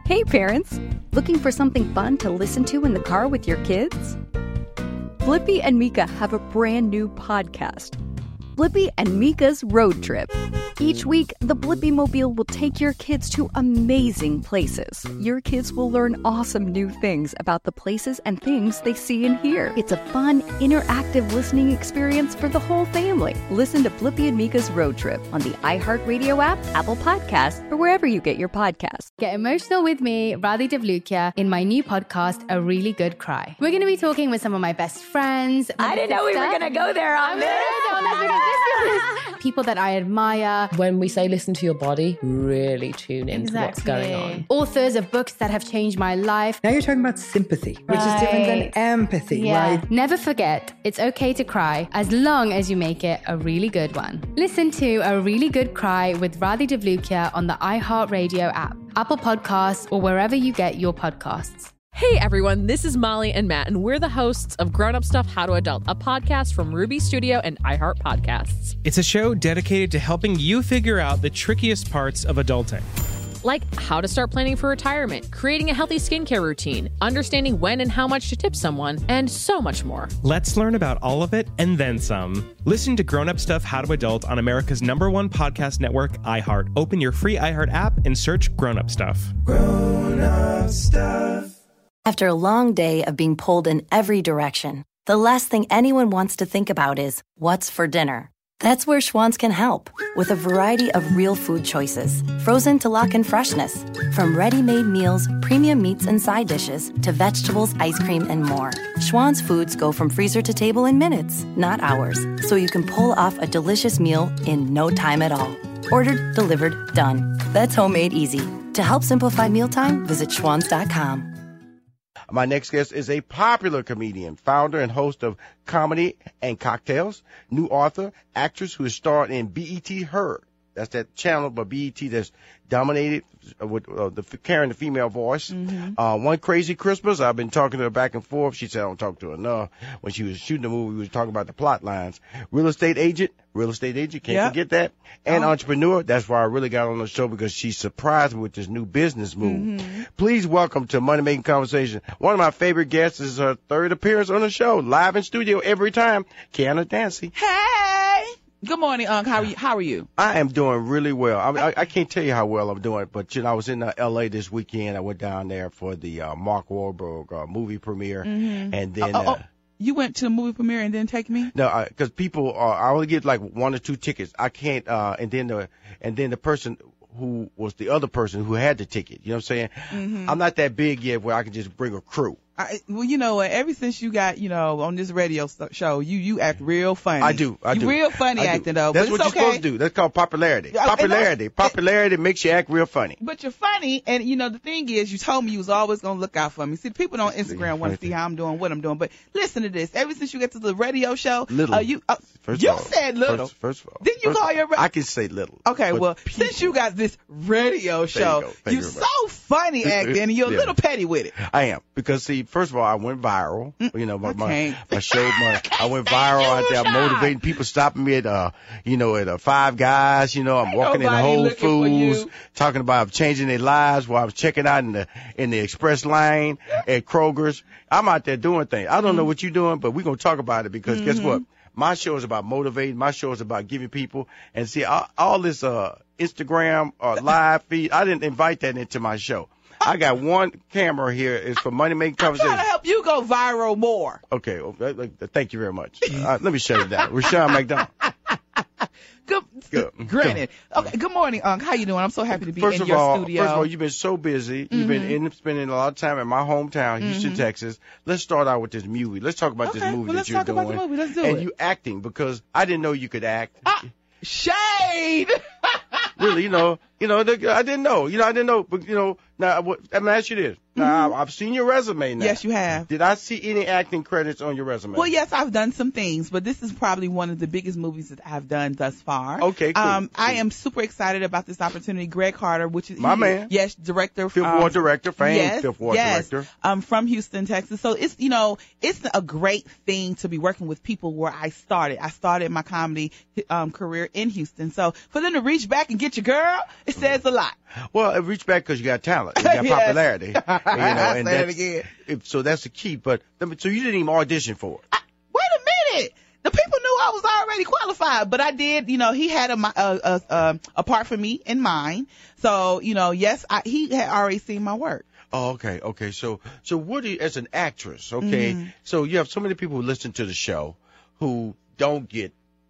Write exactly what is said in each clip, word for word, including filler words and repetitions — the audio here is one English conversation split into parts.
Hey parents, looking for something fun to listen to in the car with your kids? Blippi and Mika have a brand new podcast, Blippi and Mika's Road Trip. Each week, the Blippi Mobile will take your kids to amazing places. Your kids will learn awesome new things about the places and things they see and hear. It's a fun, interactive listening experience for the whole family. Listen to Blippi and Mika's Road Trip on the iHeartRadio app, Apple Podcasts, or wherever you get your podcasts. Get emotional with me, Radhi Devlukia, in my new podcast, A Really Good Cry. We're going to be talking with some of my best friends. I didn't know we were going to go there on this. People that I admire. When we say listen to your body, really tune into Exactly. what's going on. Authors of books that have changed my life. Now you're talking about sympathy, which Right. is different than empathy, Yeah. right? Never forget, it's okay to cry as long as you make it a really good one. Listen to A Really Good Cry with Radhi Devlukia on the iHeartRadio app, Apple Podcasts, or wherever you get your podcasts. Hey everyone, this is Molly and Matt, and we're the hosts of Grown Up Stuff How to Adult, a podcast from Ruby Studio and iHeart Podcasts. It's a show dedicated to helping you figure out the trickiest parts of adulting. Like how to start planning for retirement, creating a healthy skincare routine, understanding when and how much to tip someone, and so much more. Let's learn about all of it and then some. Listen to Grown Up Stuff How to Adult on America's number one podcast network, iHeart. Open your free iHeart app and search Grown Up Stuff. Grown Up Stuff. After a long day of being pulled in every direction, the last thing anyone wants to think about is what's for dinner. That's where Schwann's can help, with a variety of real food choices, frozen to lock in freshness. From ready-made meals, premium meats and side dishes, to vegetables, ice cream, and more. Schwann's foods go from freezer to table in minutes, not hours, so you can pull off a delicious meal in no time at all. Ordered, delivered, done. That's homemade easy. To help simplify mealtime, visit schwans dot com. My next guest is a popular comedian, founder and host of Comedy and Cocktails, new author, actress who has starred in B E T Her. That's that channel, but B E T that's dominated with uh, the carrying the female voice. Mm-hmm. Uh, One Crazy Christmas, I've been talking to her back and forth. She said I don't talk to her enough. When she was shooting the movie, we was talking about the plot lines. Real estate agent, real estate agent, can't Yep. forget that. And Oh. entrepreneur. That's why I really got on the show, because she surprised me with this new business move. Mm-hmm. Please welcome to Money Making Conversation. One of my favorite guests is her third appearance on the show, live in studio every time, Kiana Dancy. Hey! Good morning, Unc. How are you? How are you? I am doing really well. I, mean, I, I can't tell you how well I'm doing, but you know, I was in uh, L A this weekend. I went down there for the uh, Mark Wahlberg uh, movie premiere, Mm-hmm. and then Oh, oh, uh, oh, you went to the movie premiere and didn't take me? no, because people are, I only get like one or two tickets. I can't, uh, and then the and then the person who was the other person who had the ticket. You know what I'm saying? Mm-hmm. I'm not that big yet where I can just bring a crew. I, well, you know what? Ever since you got, you know, on this radio st- show, you you act real funny. I do. I you do. real funny I do. acting though. That's but what it's you're okay. supposed to do. That's called popularity. Yeah, and that's- Popularity. Popularity makes you act real funny. But you're funny, and you know the thing is, you told me you was always gonna look out for me. See, people on Instagram want to see how I'm doing, what I'm doing. But listen to this. Ever since you got to the radio show, Little. uh, you uh, First you of all, said little. First, first of all, Didn't you first call of all, your ra- I can say little. Okay, but well, people- since you got this radio show, go. Thank you're you very so funny acting, and you're a Yeah. little petty with it. I am, because see, first of all, I went viral. You know, my I my, can't. my show, my I went viral out there, you, motivating people, stopping me at uh, you know, at uh, Five Guys. You know, I'm Ain't walking in nobody Whole looking for Foods, you. talking about changing their lives while I was checking out in the in the express lane at Kroger's. I'm out there doing things. I don't know what you're doing, but we're gonna talk about it, because guess what? My show is about motivating. My show is about giving people, and see all, all this uh Instagram uh, live feed. I didn't invite that into my show. I got one camera here. It's for Money Making I'm Conversation. trying to help you go viral more. Okay, well, uh, uh, thank you very much. Uh, let me shut it down. Rashawn McDonald. Good, Good. granted. Okay, good morning, Unc. How you doing? I'm so happy to be First in of your all, studio. first of all, you've been so busy. You've been in, spending a lot of time in my hometown, Houston, Mhm. Texas. Let's start out with this movie. Let's talk about Okay, this movie well, that let's you're talk doing. about the movie. Let's do and it. you acting, because I didn't know you could act. Ah, shade. Really, you know, you know, the, I didn't know. You know, I didn't know. But you know, now what- I'm gonna ask you this. Now I've seen your resume now. Yes, you have. Did I see any acting credits on your resume? Well, yes, I've done some things, but this is probably one of the biggest movies that I've done thus far. Okay, cool. Um, I Cool. am super excited about this opportunity. Greg Carter, which is My he- man. yes, director, Fifth um, Ward director, famed yes, Fifth Ward yes, director. um, from Houston, Texas. So it's you know it's a great thing to be working with people where I started. I started my comedy um, career in Houston. So for them to reach back and get your girl It says a lot. Well, it reached back because you got talent. You got Yes. popularity. You know, Say and it that's, again. if- so that's the key. But so you didn't even audition for it. I, wait a minute. The people knew I was already qualified, but I did, you know, he had a, a, a, a, a part for me in mind. So, you know, yes, I, he had already seen my work. Oh, okay, okay. So, so what do you, as an actress, okay? Mm-hmm. So you have so many people who listen to the show who don't get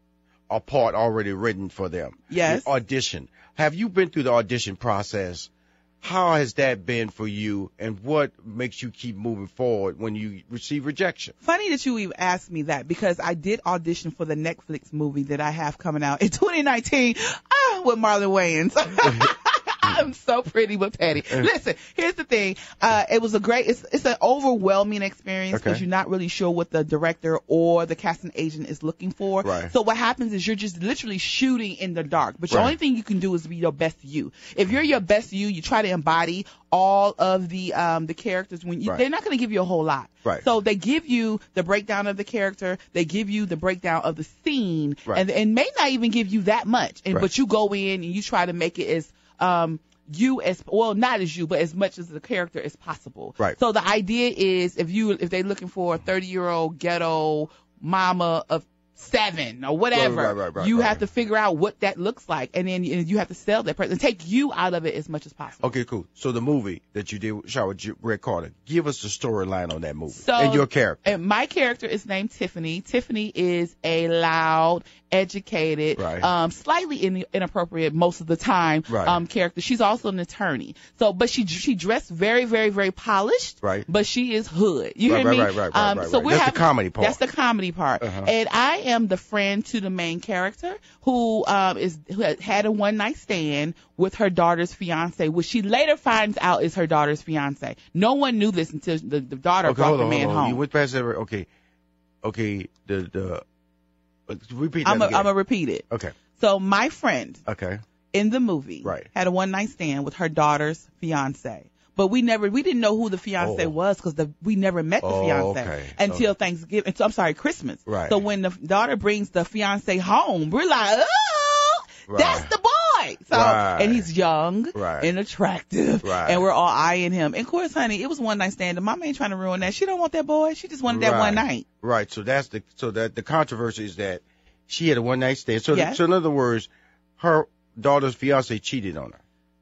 a part already written for them. Yes. The audition. Have you been through the audition process? How has that been for you, and what makes you keep moving forward when you receive rejection? Funny that you even asked me that, because I did audition for the Netflix movie that I have coming out in twenty nineteen ah, with Marlon Wayans. I'm so pretty but petty. Listen, here's the thing. Uh, it was a great, it's, it's an overwhelming experience because Okay. you're not really sure what the director or the casting agent is looking for. Right. So what happens is you're just literally shooting in the dark, but the Right. only thing you can do is be your best you. If you're your best you, you try to embody all of the, um, the characters. When you, Right. they're not going to give you a whole lot. Right. So they give you the breakdown of the character, they give you the breakdown of the scene, Right. and, and may not even give you that much. And, Right. but you go in and you try to make it as, um, you as, well, not as you, but as much as the character as possible. Right. So the idea is if you, if they're looking for a thirty year old ghetto mama of seven or whatever, Right, right, right, you right. have to figure out what that looks like, and then you you have to sell that person, take you out of it as much as possible. Okay, cool. So the movie that you did, shot with Greg Carter, give us the storyline on that movie So, and your character. And my character is named Tiffany. Tiffany is a loud, educated, Right. um, slightly in, inappropriate most of the time, Right. um, character. She's also an attorney. So, but she she dressed very, very, very polished. Right. But she is hood. You Right, hear right, me? right, right, right, um, right, so right. we're That's the having- comedy part. That's the comedy part. Uh-huh. And I am the friend to the main character who um is who had- had a one night stand with her daughter's fiance, which she later finds out is her daughter's fiance. No one knew this until the, the daughter Okay, brought hold the on, man hold on. home. You went past that. Okay, okay. The the uh, repeat that I'm again. going to repeat it. Okay, So my friend okay. in the movie Right. had a one night stand with her daughter's fiance. But we never, we didn't know who the fiance Oh. was because the we never met the Oh, fiance okay. until Okay. Thanksgiving. So I'm sorry, Christmas. Right. So when the daughter brings the fiance home, we're like, oh, Right. that's the boy. So Right. and he's young Right. and attractive, Right. and we're all eyeing him. And of course, honey, it was one night stand. And mama ain't trying to ruin that. She don't want that boy. She just wanted that Right. one night. Right. So that's the so that the controversy is that she had a one night stand. So Yes. so in other words, her daughter's fiance cheated on her.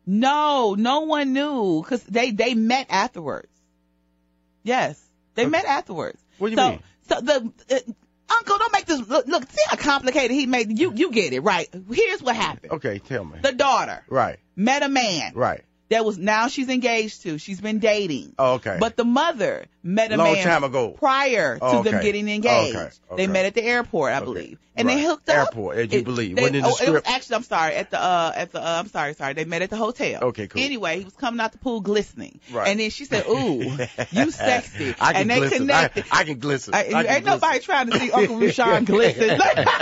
No, no one knew because they, they met afterwards. Yes, they Okay. met afterwards. What do you so, mean? So the uh, uncle, don't make this look, look. See how complicated he made. You you get it right. Here's what happened. Okay, tell me. The daughter Right. met a man Right. that was now she's engaged to. She's been dating. Oh, okay. But the mother met a Long man time ago. prior to Oh, them okay. getting engaged. Okay. They Okay. met at the airport, I Okay. believe, and Right. they hooked up. Airport, as you believe. They, Wasn't in the oh, it was script? actually, I'm sorry, at the uh, at the uh, I'm sorry, sorry. They met at the hotel. Okay, cool. Anyway, he was coming out the pool glistening, Right. and then she said, "Ooh, you sexy," I can and they glisten. connected. I, I can glisten. I- I can ain't glisten. nobody trying to see Uncle Rushion glisten.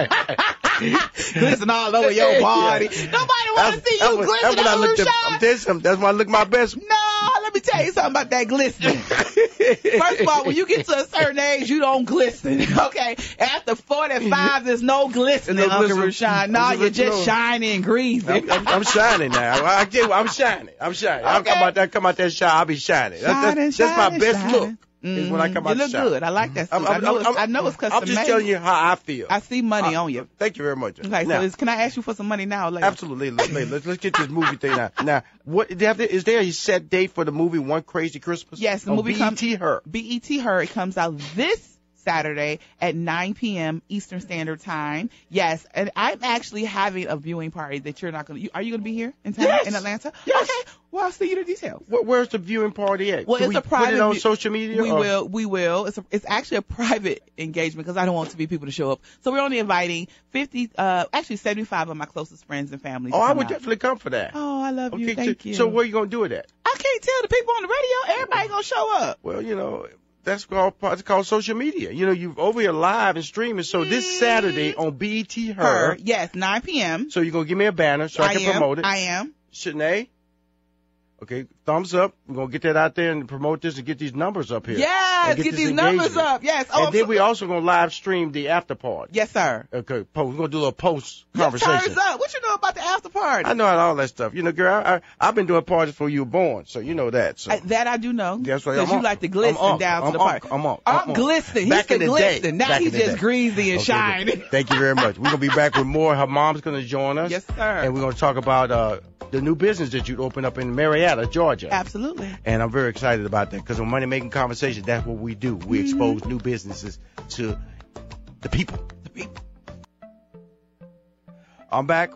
Glisten all over your body. Nobody want to see That's you when- glisten, that's when I Uncle looked at- Rushion. That's some- that's when I look my best. No, let me tell you something about that glistening. First of all, when you get to a certain age, you don't glisten, okay? After forty-five, there's no glistening, There's no Uncle glisten. Rushion. No, I'm you're just- just no. shiny and greasy. I'm, I'm, I'm shining now. I get, I'm shining. I'm shining. I Okay. come out that come out that shine. I'll be shining. That's, Shining, that's, that's my shining, best shining. look. Is when I come you out look the shine. good. I like that suit. I'm, i I'm, know it's, I'm, I know it's custom I'm just made. telling you how I feel. I see money Uh, on you. Thank you very much. Okay, now, so is, can I ask you for some money now or later? absolutely. Let's, let's, let's get this movie thing now. Now, what do you have to- is there a set date for the movie One Crazy Christmas? Yes, the On movie B E comes. T Her. B E T Her. It comes out this Saturday at nine p.m. Eastern Standard Time. Yes, and I'm actually having a viewing party that you're not going to. Are you going to be here in town Yes. in Atlanta? Yes. Okay. Well, I'll see you the details. Where, where's the viewing party at? Well, Can it's we a private. put it on view- social media? We or- will. We will. It's a, it's actually a private engagement because I don't want to be people to show up. So we're only inviting fifty, uh, actually seventy-five of my closest friends and family. to Oh, I come would out. definitely come for that. Oh, I love you. Okay, Thank so, you. so where you gonna do it at? I can't tell the people on the radio. Everybody gonna show up. Well, you know, that's called it's called social media. You know, you're over here live and streaming. So this Saturday on B E T Her. Her. Yes, nine p.m. So you're gonna give me a banner so I, can am. promote it. I am. Shanae. Okay, thumbs up. We're gonna get that out there and promote this and get these numbers up here. Yeah. Yes, get get this these numbers engagement. up. Yes. Oh, and I'm then so- we also gonna live stream the after party. Yes, sir. Okay, post. We're gonna do a little post Yes, conversation. turns up. What you know about the after party? I know all that stuff. You know, girl, I, I, I've been doing parties before you were born, so you know that. So I, that I do know. That's right. Because I'm you on. like to I'm glisten on. down I'm to the on. party. I'm on. I'm I'm on. glistening. Back He's in the the day. glistening. Now Back he's in the just day. greasy and Okay, shiny. good. Thank you very much. We're gonna be back with more. Her mom's gonna join us. Yes, sir. And we're gonna talk about uh, the new business that you opened up in Marietta, Georgia. Absolutely. And I'm very excited about that because on Money Making Conversation, that's what we do. We Mm-hmm. expose new businesses to the people. The people. I'm back.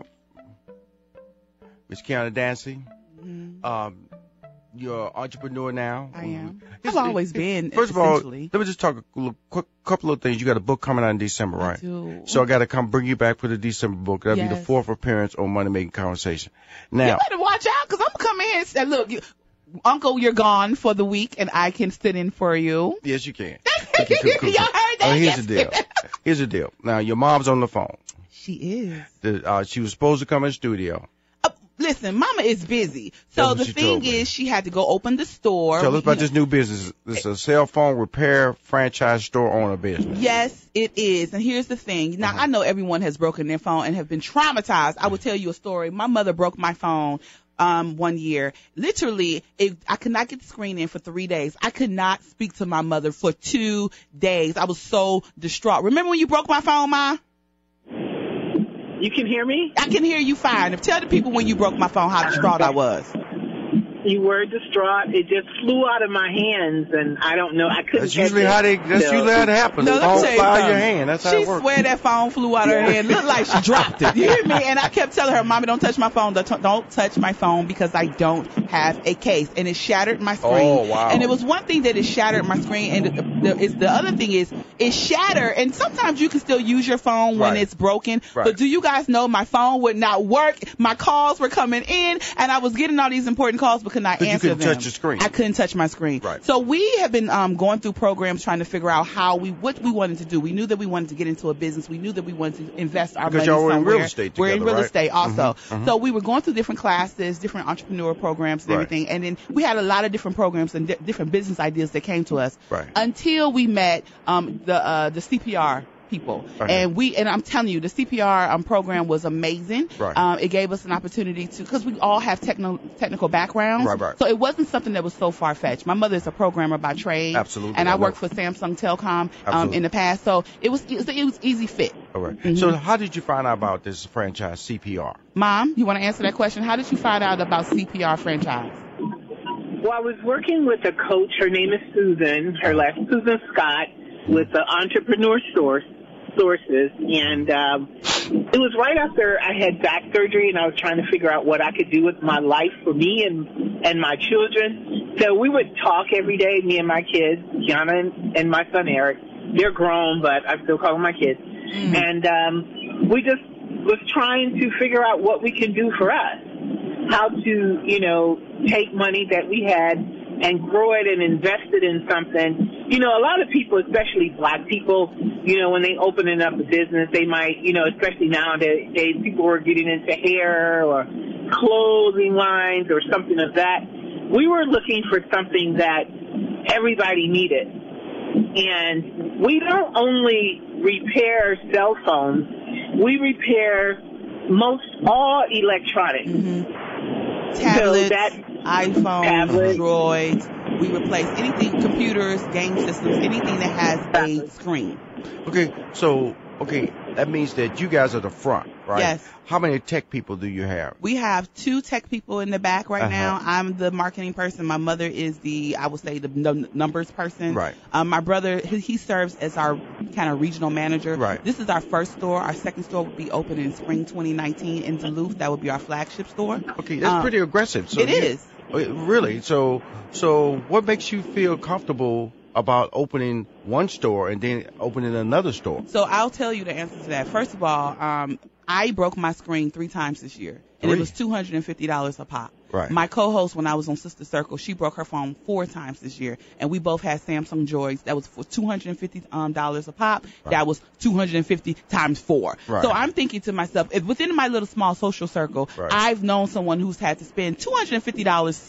Miss Kiana Dancy. Mm-hmm. Um, you're an entrepreneur now. I am. It's- I've always been. First of all, essentially. let me just talk a little, quick couple of things. You got a book coming out in December, right? I do. So I got to come bring you back for the December book. That'll be the Yes. fourth appearance on Money Making Conversation. You Now, better watch out because I'm going to come in here and say, look, you, Uncle, you're gone for the week and I can sit in for you. yes, you can. Y'all heard that? Oh, here's Yes. the deal. Here's the deal. Now, your mom's on the phone. She is. The, uh, she was supposed to come in studio. Uh, listen, Mama is busy. That's So what the she thing told me. is she had to go open the store. Tell us You about know, this new business. It's a cell phone repair franchise store owner business. Yes, it is. And here's the thing. Now, Uh-huh. I know everyone has broken their phone and have been traumatized. I will tell you a story. My mother broke my phone um one year. Literally, it, I could not get the screen in for three days. I could not speak to my mother for two days. I was so distraught. Remember when you broke my phone, Ma? You can hear me? I can hear you fine. Tell the people when you broke my phone how distraught I was. You were distraught. It just flew out of my hands, and I don't know. I couldn't. That's catch usually it. how they. That's So- usually how it happens. No, The let me phone tell you fly out of your something. hand. That's how she it works. swear that phone flew out of her hand. Looked like she dropped it. You hear me? And I kept telling her, Mommy, don't touch my phone. Don't, don't touch my phone because I don't have a case. And it shattered my screen. Oh, wow. And it was one thing that it shattered my screen. And the, the, it's, the other thing is it shattered. And sometimes you can still use your phone when Right. it's broken. Right. But do you guys know my phone would not work? My calls were coming in. And I was getting all these important calls but could not But you answer couldn't them. touch your screen. I couldn't touch my screen. Right. So we have been um, going through programs trying to figure out how we, what we wanted to do. We knew that we wanted to get into a business. We knew that we wanted to invest our Because money y'all were in somewhere. real estate We're in together, real right? estate also. Mhm, mhm. So we were going through different classes, different entrepreneur programs and Right. everything. And then we had a lot of different programs and di- different business ideas that came to us Right. until we met um, the uh, the C P R people. Okay. And we, and I'm telling you, the C P R um, program was amazing. Right. Um, it gave us an opportunity to, because we all have techno, technical backgrounds. Right, right. So it wasn't something that was so far-fetched. My mother is a programmer by trade. Absolutely, And I I know. worked for Samsung Telecom um, Absolutely. in the past. So it was, it was, it was easy fit. All right. Mhm. So how did you find out about this franchise, C P R? Mom, you want to answer that question? How did you find out about C P R franchise? Well, I was working with a coach. Her name is Susan. Her last Susan Scott with the Entrepreneur Source Sources, and um, it was right after I had back surgery, and I was trying to figure out what I could do with my life for me and and my children. So we would talk every day, me and my kids, Gianna and, and my son Eric. They're grown, but I still call them my kids. Mm. And um, we just was trying to figure out what we can do for us. How to, you know, take money that we had and grow it and invest it in something. You know, a lot of people, especially black people, you know, when they opening up a business, they might, you know, especially nowadays, people are getting into hair or clothing lines or something of that. We were looking for something that everybody needed. And we don't only repair cell phones, we repair most all electronics. Mm-hmm. Tablets, So that- iPhones, Tablets. Droids. We replace anything, computers, game systems, anything that has a screen. Okay, so okay, that means that you guys are the front, right? Yes. How many tech people do you have? We have two tech people in the back right Uh-huh. now. I'm the marketing person. My mother is the, I would say, the num- numbers person. Right. Um, my brother, he, he serves as our kind of regional manager. Right. This is our first store. Our second store will be open in spring twenty nineteen in Duluth. That will be our flagship store. Okay, that's Um, pretty aggressive. So it you- is. Okay, really? So, so what makes you feel comfortable about opening one store and then opening another store? So I'll tell you the answer to that. First of all, um, I broke my screen three times this year, and Three? it was two hundred fifty dollars a pop. Right. My co-host, when I was on Sister Circle, she broke her phone four times this year, and we both had Samsung Joys. That was for two hundred fifty dollars um, a pop. Right. That was two hundred fifty times four. Right. So I'm thinking to myself, if within my little small social circle, Right. I've known someone who's had to spend two hundred fifty dollars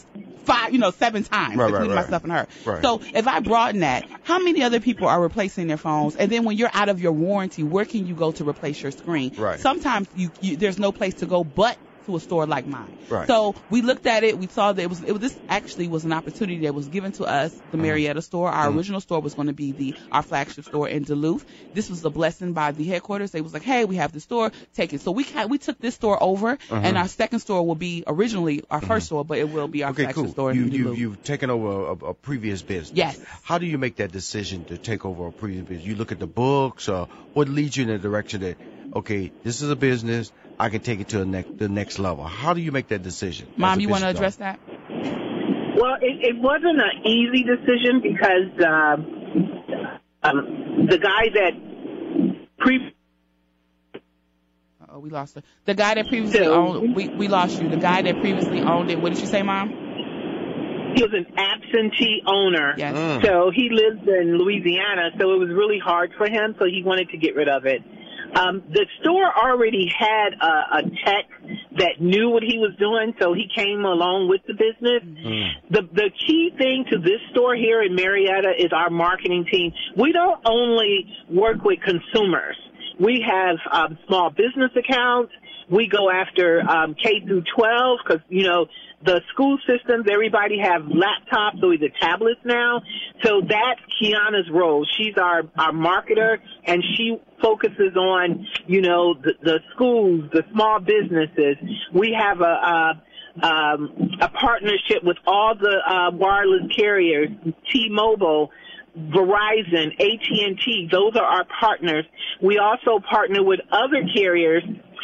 five, you know, seven times, right, including right, right. myself and her. Right. So if I broaden that, how many other people are replacing their phones? And then when you're out of your warranty, where can you go to replace your screen? Right. Sometimes you, you there's no place to go but to a store like mine. Right. So we looked at it. We saw that it was, it was this actually was an opportunity that was given to us, the Marietta store. Our Mm-hmm. original store was going to be the our flagship store in Duluth. This was a blessing by the headquarters. They was like, hey, we have the store, take it. So we ca- we took this store over, Uh-huh. and our second store will be originally our Mhm. first store, but it will be our Okay, flagship cool. store You, in you, Duluth. you've taken over a, a previous business. Yes. How do you make that decision to take over a previous business? You look at the books, or what leads you in the direction that, okay, this is a business, I can take it to the next, the next level. How do you make that decision? Mom, as a you want to business address owner? that? Well, it, it wasn't an easy decision because uh, um, the guy that pre. Oh, we lost her. The guy that previously So- owned, we we lost you. The guy that previously owned it. What did you say, Mom? He was an absentee owner. Yes. Mm. So he lives in Louisiana, so it was really hard for him, so he wanted to get rid of it. Um, the store already had a, a tech that knew what he was doing, so he came along with the business. Mm. The the key thing to this store here in Marietta is our marketing team. We don't only work with consumers. We have um, small business accounts. We go after um, K through twelve because, you know, the school systems, everybody have laptops or either tablets now. So that's Kiana's role. She's our, our marketer, and she focuses on, you know, the, the schools, the small businesses. We have a, a Um, a partnership with all the uh, wireless carriers, T-Mobile, Verizon, A T and T. Those are our partners. We also partner with other carriers,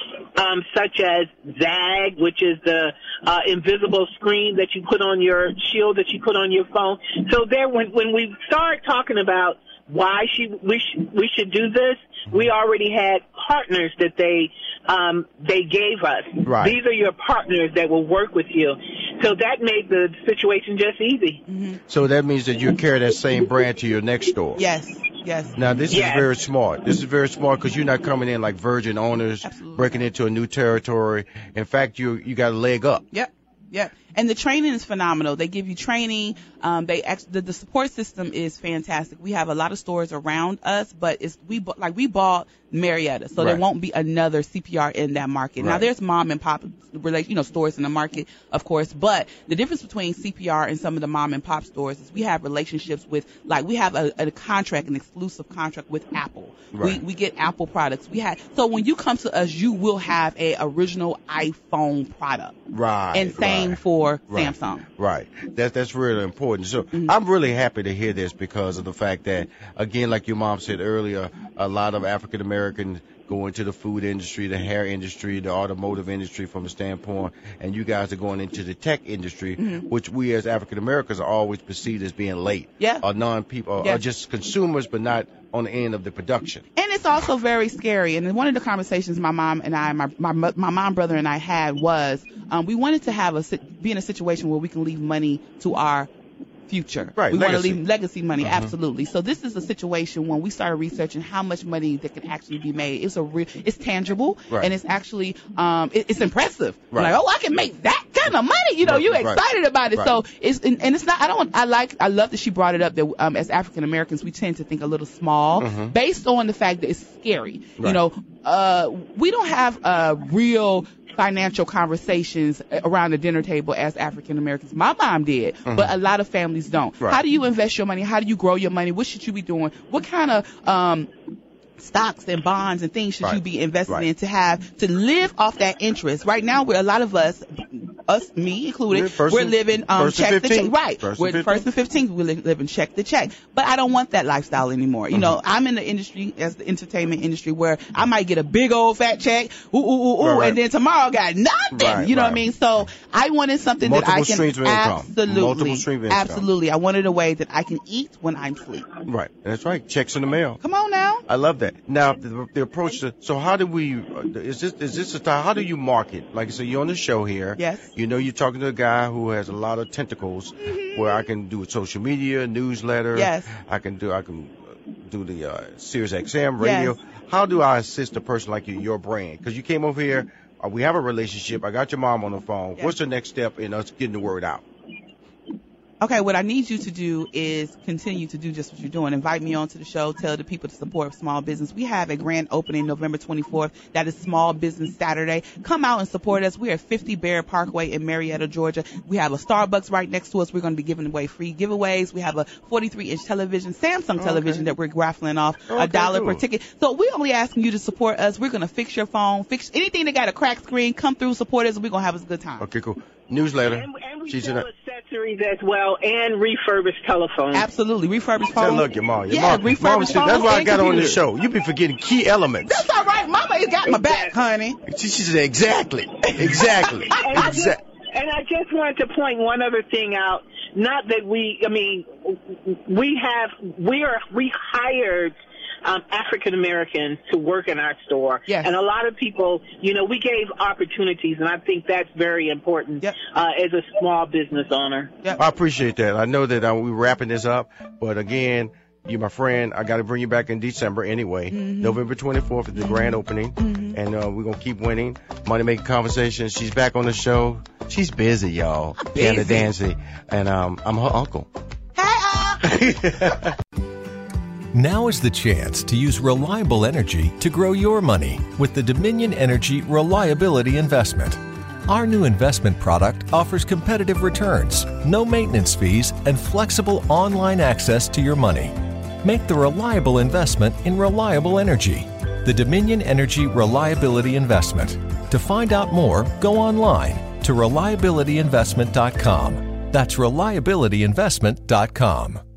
um, such as Zag, which is the uh, invisible screen that you put on your shield that you put on your phone. So there, when when we start talking about why she, we sh- we should do this, we already had partners that they um, they gave us. Right. These are your partners that will work with you. So that made the situation just easy. Mm-hmm. So that means that you carry that same brand to your next store. Yes. Yes. Now, this Yes. is very smart. This is very smart because you're not coming in like virgin owners, Absolutely. breaking into a new territory. In fact, you you got a leg up. Yep. Yep. And the training is phenomenal. They give you training. Um, they ex- the, the support system is fantastic. We have a lot of stores around us, but it's we bu- like we bought Marietta, so there Right. won't be another C P R in that market. Now Right. there's mom and pop, rela- you know, stores in the market, of course, but the difference between C P R and some of the mom and pop stores is we have relationships with, like, we have a, a contract, an exclusive contract with Apple. Right. We we get Apple products. We have so when you come to us, you will have a original iPhone product. Right. And same right. for Right. Samsung. Right. That's that's really important. So Mm-hmm. I'm really happy to hear this because of the fact that, again, like your mom said earlier, a lot of African Americans go into the food industry, the hair industry, the automotive industry from a standpoint, and you guys are going into the tech industry, Mhm. which we as African Americans are always perceived as being late. Yeah. Or non-people, or, Yeah. or just consumers, but not on the end of the production. And it's also very scary. And one of the conversations my mom and I, my my, my mom, brother, and I had was um, we wanted to have a sit- be in a situation where we can leave money to our future. Right, We want to legacy. leave legacy money, Mhm. absolutely. So this is a situation when we started researching how much money that can actually be made. It's a real, it's tangible, Right. and it's actually um, it, it's impressive. Right. Like, oh, I can make that kind of money. You know, Right, you're right, excited about it. right. So it's and, and it's not. I don't. I like. I love that she brought it up. That um, as African Americans, we tend to think a little small, Mhm. based on the fact that it's scary. You Right. know, uh, we don't have uh, real financial conversations around the dinner table as African Americans. My mom did, Mhm. but a lot of families don't. Right. How do you invest your money? How do you grow your money? What should you be doing? What kind of um, stocks and bonds and things should Right. you be investing Right. in to have to live off that interest? Right now, we're a lot of us, us, me included, We're first we're and- living um, first and check the check. fifteenth. Right, First and we're the fifteenth. first and fifteenth. We live, live in check the check. But I don't want that lifestyle anymore. You know, I'm in the industry as the entertainment industry where I might get a big old fat check, ooh ooh ooh ooh, Right, right. and then tomorrow I got nothing. Right, you know what I right. mean? So I wanted something that Multiple I can streams of income. absolutely, Multiple streams of income. absolutely. I wanted a way that I can eat when I'm asleep. Right. That's right. Checks in the mail. Come on now. I love that. Now, the, the approach to, so how do we, uh, is this, is this a time, how do you market? Like I said, you're on the show here. Yes. You know, you're talking to a guy who has a lot of tentacles where I can do social media, newsletter. Yes. I can do, I can uh, do the, uh, Sirius X M radio. Yes. How do I assist a person like you, your brand? Cause you came over here, uh, we have a relationship. I got your mom on the phone. Yes. What's the next step in us getting the word out? Okay, what I need you to do is continue to do just what you're doing. Invite me onto the show. Tell the people to support small business. We have a grand opening November twenty-fourth. That is Small Business Saturday. Come out and support us. We are at fifty Bear Parkway in Marietta, Georgia. We have a Starbucks right next to us. We're going to be giving away free giveaways. We have a forty-three inch television, Samsung Okay. television that we're raffling off, Okay, a dollar cool. per ticket. So we're only asking you to support us. We're going to fix your phone, fix anything that got a cracked screen. Come through, support us, and we're going to have us a good time. Okay, cool. Newsletter. And, and we She's sell in a- accessories as well and refurbished telephones. Absolutely. Refurbished Tell phone. look, your mom. Your Yeah, mom, refurbished mama said, phone that's why I and got on the computers. show. You be forgetting key elements. That's all right. Mama has got my back, honey. She, she said, exactly. Exactly. And I, just, exactly. and I just wanted to point one other thing out. Not that we, I mean, we have, we are, we hired um, African Americans to work in our store. Yes. And a lot of people, you know, we gave opportunities, and I think that's very important Yep. uh, as a small business owner. Yep. I appreciate that. I know that uh, we're wrapping this up, but again, you're my friend. I got to bring you back in December anyway. Mm-hmm. November twenty-fourth is the grand opening, and uh, we're going to keep winning. Money Making Conversations. She's back on the show. She's busy, y'all. Busy. Candace Dancy. And um, I'm her uncle. Now is the chance to use reliable energy to grow your money with the Dominion Energy Reliability Investment. Our new investment product offers competitive returns, no maintenance fees, and flexible online access to your money. Make the reliable investment in reliable energy. The Dominion Energy Reliability Investment. To find out more, go online to reliability investment dot com. That's reliability investment dot com.